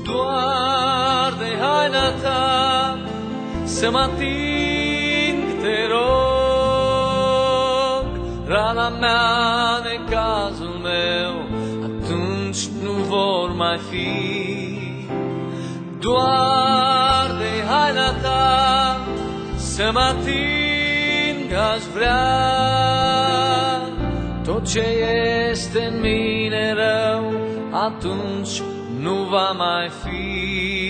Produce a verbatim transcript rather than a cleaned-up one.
doar de haina ta să mă ating, te rog. Rana mea, necazul meu, atunci nu vor mai fi. Doar de haina ta să mă ating, aș vrea. Tot ce este în mine rău, atunci nu va mai fi.